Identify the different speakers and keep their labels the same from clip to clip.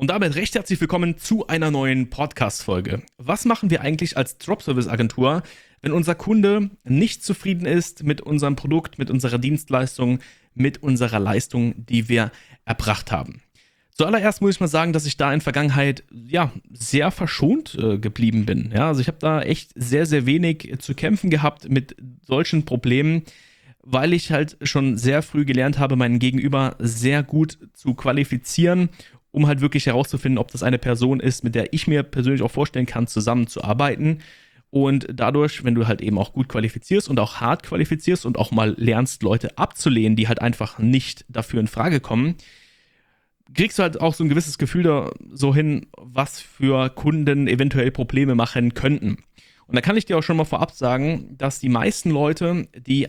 Speaker 1: Und damit recht herzlich willkommen zu einer neuen Podcast-Folge. Was machen wir eigentlich als Dropservice-Agentur, wenn unser Kunde nicht zufrieden ist mit unserem Produkt, mit unserer Dienstleistung, mit unserer Leistung, die wir erbracht haben? Zuallererst muss ich mal sagen, dass ich da in der Vergangenheit sehr verschont geblieben bin. Ja, also ich habe da echt sehr, sehr wenig zu kämpfen gehabt mit solchen Problemen, weil ich halt schon sehr früh gelernt habe, meinen Gegenüber sehr gut zu qualifizieren, um halt wirklich herauszufinden, ob das eine Person ist, mit der ich mir persönlich auch vorstellen kann, zusammenzuarbeiten. Und dadurch, wenn du halt eben auch gut qualifizierst und auch hart qualifizierst und auch mal lernst, Leute abzulehnen, die halt einfach nicht dafür in Frage kommen, kriegst du halt auch so ein gewisses Gefühl da so hin, was für Kunden eventuell Probleme machen könnten. Und da kann ich dir auch schon mal vorab sagen, dass die meisten Leute, die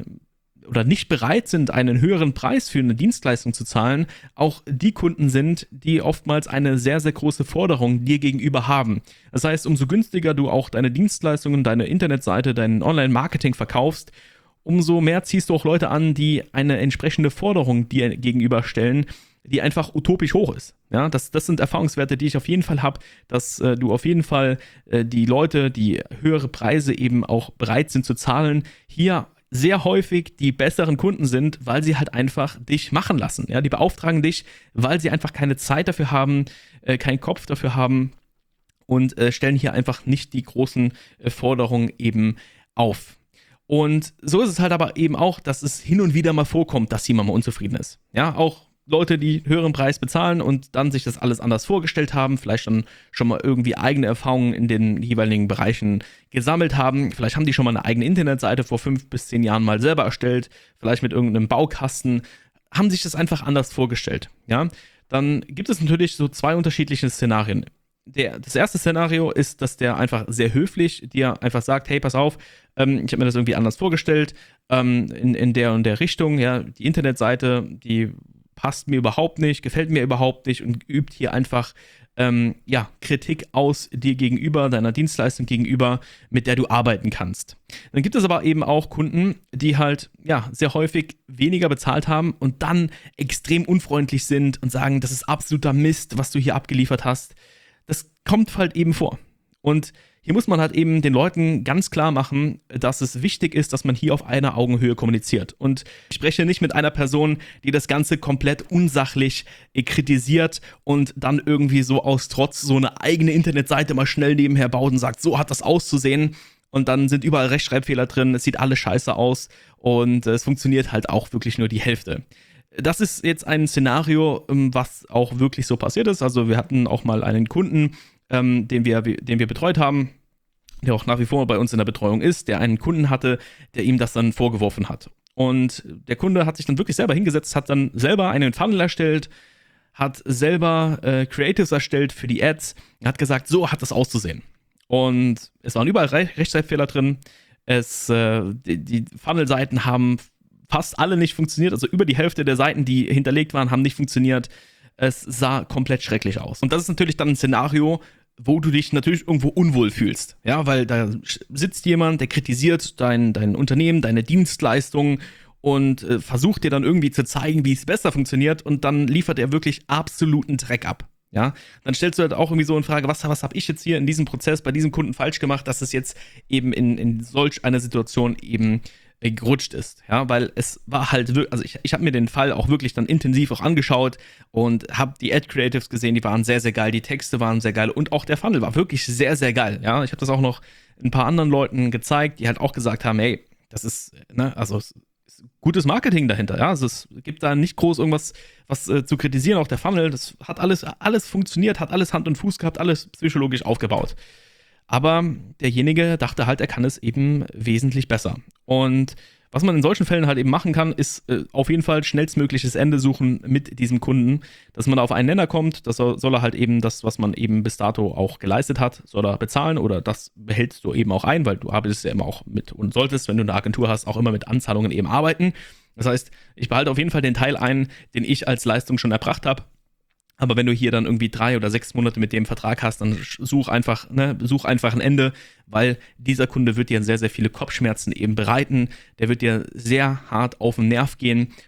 Speaker 1: nicht bereit sind, einen höheren Preis für eine Dienstleistung zu zahlen, auch die Kunden sind, die oftmals eine sehr, sehr große Forderung dir gegenüber haben. Das heißt, umso günstiger du auch deine Dienstleistungen, deine Internetseite, dein Online-Marketing verkaufst, umso mehr ziehst du auch Leute an, die eine entsprechende Forderung dir gegenüberstellen, die einfach utopisch hoch ist. Ja, das sind Erfahrungswerte, die ich auf jeden Fall habe, dass du auf jeden Fall die Leute, die höhere Preise eben auch bereit sind zu zahlen, hier sehr häufig die besseren Kunden sind, weil sie halt einfach dich machen lassen. Ja, die beauftragen dich, weil sie einfach keine Zeit dafür haben, keinen Kopf dafür haben und stellen hier einfach nicht die großen Forderungen eben auf. Und so ist es halt aber eben auch, dass es hin und wieder mal vorkommt, dass jemand mal unzufrieden ist. Ja, auch Leute, die höheren Preis bezahlen und dann sich das alles anders vorgestellt haben, vielleicht dann schon mal irgendwie eigene Erfahrungen in den jeweiligen Bereichen gesammelt haben. Vielleicht haben die schon mal eine eigene Internetseite vor 5 bis 10 Jahren mal selber erstellt, vielleicht mit irgendeinem Baukasten, haben sich das einfach anders vorgestellt. Ja? Dann gibt es natürlich so 2 unterschiedliche Szenarien. Das erste Szenario ist, dass der einfach sehr höflich dir einfach sagt, hey, pass auf, ich habe mir das irgendwie anders vorgestellt, in der und der Richtung, ja, die Internetseite, die passt mir überhaupt nicht, gefällt mir überhaupt nicht und übt hier einfach Kritik aus dir gegenüber, deiner Dienstleistung gegenüber, mit der du arbeiten kannst. Dann gibt es aber eben auch Kunden, die halt sehr häufig weniger bezahlt haben und dann extrem unfreundlich sind und sagen, das ist absoluter Mist, was du hier abgeliefert hast. Das kommt halt eben vor. Und hier muss man halt eben den Leuten ganz klar machen, dass es wichtig ist, dass man hier auf einer Augenhöhe kommuniziert. Und ich spreche nicht mit einer Person, die das Ganze komplett unsachlich kritisiert und dann irgendwie so aus Trotz so eine eigene Internetseite mal schnell nebenher baut und sagt, so hat das auszusehen. Und dann sind überall Rechtschreibfehler drin, es sieht alles scheiße aus und es funktioniert halt auch wirklich nur die Hälfte. Das ist jetzt ein Szenario, was auch wirklich so passiert ist. Also wir hatten auch mal einen Kunden, den wir betreut haben, der auch nach wie vor bei uns in der Betreuung ist, der einen Kunden hatte, der ihm das dann vorgeworfen hat. Und der Kunde hat sich dann wirklich selber hingesetzt, hat dann selber einen Funnel erstellt, hat selber Creatives erstellt für die Ads, hat gesagt, so hat das auszusehen. Und es waren überall Rechtschreibfehler drin, die Funnel-Seiten haben fast alle nicht funktioniert, also über die Hälfte der Seiten, die hinterlegt waren, haben nicht funktioniert. Es sah komplett schrecklich aus. Und das ist natürlich dann ein Szenario, wo du dich natürlich irgendwo unwohl fühlst. Ja, weil da sitzt jemand, der kritisiert dein Unternehmen, deine Dienstleistung und versucht dir dann irgendwie zu zeigen, wie es besser funktioniert und dann liefert er wirklich absoluten Dreck ab. Ja, dann stellst du halt auch irgendwie so in Frage, was habe ich jetzt hier in diesem Prozess bei diesem Kunden falsch gemacht, dass es jetzt eben in solch einer Situation eben gerutscht ist, ja, weil es war halt wirklich, also ich habe mir den Fall auch wirklich dann intensiv auch angeschaut und habe die Ad-Creatives gesehen, die waren sehr, sehr geil, die Texte waren sehr geil und auch der Funnel war wirklich sehr, sehr geil, ja, ich habe das auch noch ein paar anderen Leuten gezeigt, die halt auch gesagt haben, hey, das ist, es ist gutes Marketing dahinter, ja, also es gibt da nicht groß irgendwas, was zu kritisieren, auch der Funnel, das hat alles funktioniert, hat alles Hand und Fuß gehabt, alles psychologisch aufgebaut. Aber derjenige dachte halt, er kann es eben wesentlich besser. Und was man in solchen Fällen halt eben machen kann, ist auf jeden Fall schnellstmögliches Ende suchen mit diesem Kunden, dass man da auf einen Nenner kommt, das soll er halt eben das, was man eben bis dato auch geleistet hat, soll er bezahlen oder das behältst du eben auch ein, weil du arbeitest ja immer auch mit und solltest, wenn du eine Agentur hast, auch immer mit Anzahlungen eben arbeiten. Das heißt, ich behalte auf jeden Fall den Teil ein, den ich als Leistung schon erbracht habe. Aber wenn du hier dann irgendwie 3 oder 6 Monate mit dem Vertrag hast, dann such einfach ein Ende, weil dieser Kunde wird dir sehr, sehr viele Kopfschmerzen eben bereiten. Der wird dir sehr hart auf den Nerv gehen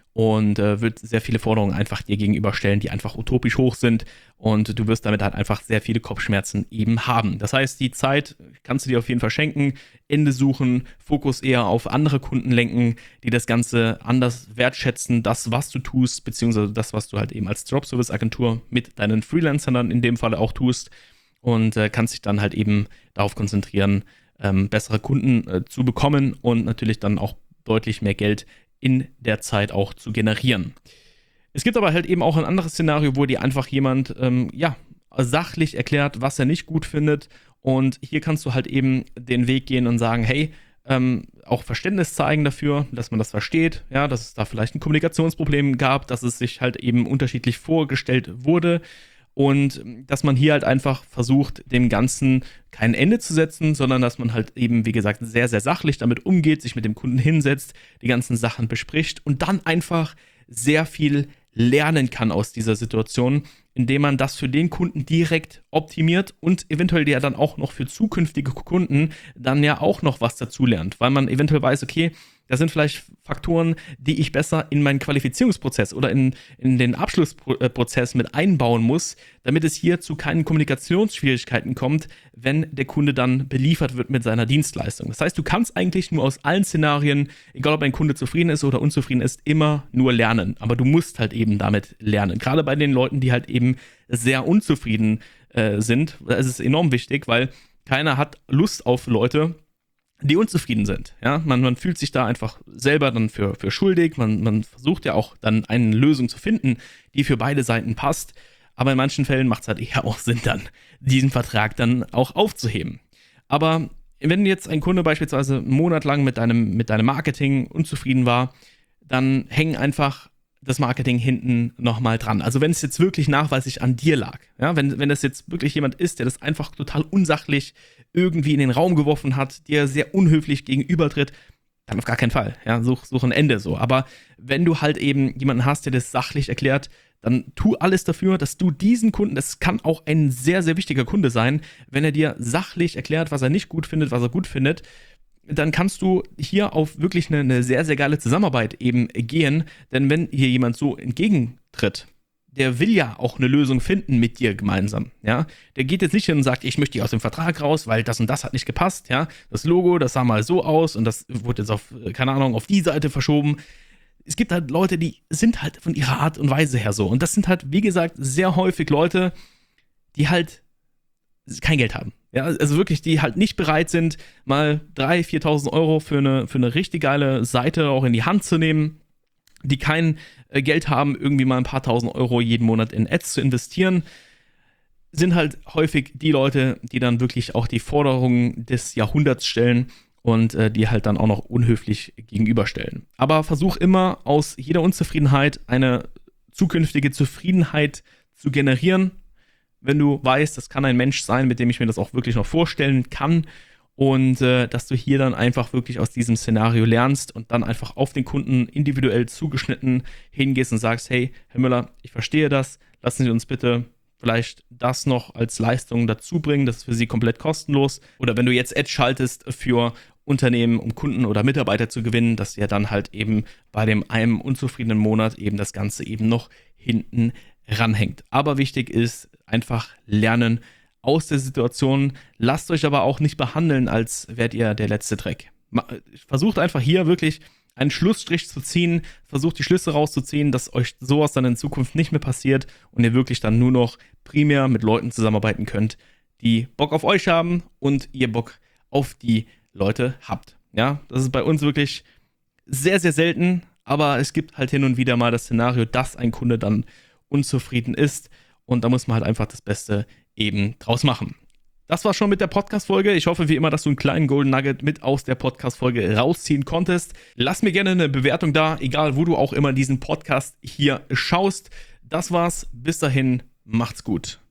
Speaker 1: und wird sehr viele Forderungen einfach dir gegenüberstellen, die einfach utopisch hoch sind, und du wirst damit halt einfach sehr viele Kopfschmerzen eben haben. Das heißt, die Zeit kannst du dir auf jeden Fall schenken, Ende suchen, Fokus eher auf andere Kunden lenken, die das Ganze anders wertschätzen, das, was du tust, beziehungsweise das, was du halt eben als Dropservice-Agentur mit deinen Freelancern dann in dem Fall auch tust, und kannst dich dann halt eben darauf konzentrieren, bessere Kunden zu bekommen und natürlich dann auch deutlich mehr Geld in der Zeit auch zu generieren. Es gibt aber halt eben auch ein anderes Szenario, wo dir einfach jemand sachlich erklärt, was er nicht gut findet, und hier kannst du halt eben den Weg gehen und sagen, hey, auch Verständnis zeigen dafür, dass man das versteht, ja, dass es da vielleicht ein Kommunikationsproblem gab, dass es sich halt eben unterschiedlich vorgestellt wurde, und dass man hier halt einfach versucht, dem Ganzen kein Ende zu setzen, sondern dass man halt eben, wie gesagt, sehr, sehr sachlich damit umgeht, sich mit dem Kunden hinsetzt, die ganzen Sachen bespricht und dann einfach sehr viel lernen kann aus dieser Situation, indem man das für den Kunden direkt optimiert und eventuell ja dann auch noch für zukünftige Kunden dann ja auch noch was dazulernt, weil man eventuell weiß, okay, das sind vielleicht Faktoren, die ich besser in meinen Qualifizierungsprozess oder in den Abschlussprozess mit einbauen muss, damit es hier zu keinen Kommunikationsschwierigkeiten kommt, wenn der Kunde dann beliefert wird mit seiner Dienstleistung. Das heißt, du kannst eigentlich nur aus allen Szenarien, egal ob ein Kunde zufrieden ist oder unzufrieden ist, immer nur lernen. Aber du musst halt eben damit lernen. Gerade bei den Leuten, die halt eben sehr unzufrieden sind, das ist enorm wichtig, weil keiner hat Lust auf Leute, die unzufrieden sind. Ja? Man fühlt sich da einfach selber dann für schuldig. Man versucht ja auch dann eine Lösung zu finden, die für beide Seiten passt. Aber in manchen Fällen macht es halt eher auch Sinn, dann diesen Vertrag dann auch aufzuheben. Aber wenn jetzt ein Kunde beispielsweise einen Monat lang mit deinem Marketing unzufrieden war, dann hängen einfach das Marketing hinten nochmal dran. Also wenn es jetzt wirklich nachweislich an dir lag, ja, wenn das jetzt wirklich jemand ist, der das einfach total unsachlich irgendwie in den Raum geworfen hat, dir sehr unhöflich gegenübertritt, dann auf gar keinen Fall. Ja, such ein Ende so. Aber wenn du halt eben jemanden hast, der das sachlich erklärt, dann tu alles dafür, dass du diesen Kunden, das kann auch ein sehr, sehr wichtiger Kunde sein, wenn er dir sachlich erklärt, was er nicht gut findet, was er gut findet, dann kannst du hier auf wirklich eine sehr, sehr geile Zusammenarbeit eben gehen. Denn wenn hier jemand so entgegentritt, der will ja auch eine Lösung finden mit dir gemeinsam, ja. Der geht jetzt nicht hin und sagt, ich möchte hier aus dem Vertrag raus, weil das und das hat nicht gepasst, ja. Das Logo, das sah mal so aus und das wurde jetzt auf, keine Ahnung, auf die Seite verschoben. Es gibt halt Leute, die sind halt von ihrer Art und Weise her so. Und das sind halt, wie gesagt, sehr häufig Leute, die halt kein Geld haben. Ja, also wirklich, die halt nicht bereit sind, mal 3.000, 4.000 Euro für eine richtig geile Seite auch in die Hand zu nehmen, die kein Geld haben, irgendwie mal ein paar tausend Euro jeden Monat in Ads zu investieren, sind halt häufig die Leute, die dann wirklich auch die Forderungen des Jahrhunderts stellen und die halt dann auch noch unhöflich gegenüberstellen. Aber versuch immer aus jeder Unzufriedenheit eine zukünftige Zufriedenheit zu generieren, wenn du weißt, das kann ein Mensch sein, mit dem ich mir das auch wirklich noch vorstellen kann, und dass du hier dann einfach wirklich aus diesem Szenario lernst und dann einfach auf den Kunden individuell zugeschnitten hingehst und sagst, hey, Herr Müller, ich verstehe das, lassen Sie uns bitte vielleicht das noch als Leistung dazu bringen, das ist für Sie komplett kostenlos. Oder wenn du jetzt Ads schaltest für Unternehmen, um Kunden oder Mitarbeiter zu gewinnen, dass ihr dann halt eben bei dem einem unzufriedenen Monat eben das Ganze eben noch hinten ranhängt. Aber wichtig ist einfach lernen aus der Situation. Lasst euch aber auch nicht behandeln, als wärt ihr der letzte Dreck. Versucht einfach hier wirklich einen Schlussstrich zu ziehen, versucht die Schlüsse rauszuziehen, dass euch sowas dann in Zukunft nicht mehr passiert und ihr wirklich dann nur noch primär mit Leuten zusammenarbeiten könnt, die Bock auf euch haben und ihr Bock auf die Leute habt. Ja, das ist bei uns wirklich sehr, sehr selten, aber es gibt halt hin und wieder mal das Szenario, dass ein Kunde dann unzufrieden ist, und da muss man halt einfach das Beste eben draus machen. Das war schon mit der Podcast-Folge. Ich hoffe wie immer, dass du einen kleinen Golden Nugget mit aus der Podcast-Folge rausziehen konntest. Lass mir gerne eine Bewertung da, egal wo du auch immer diesen Podcast hier schaust. Das war's. Bis dahin, macht's gut.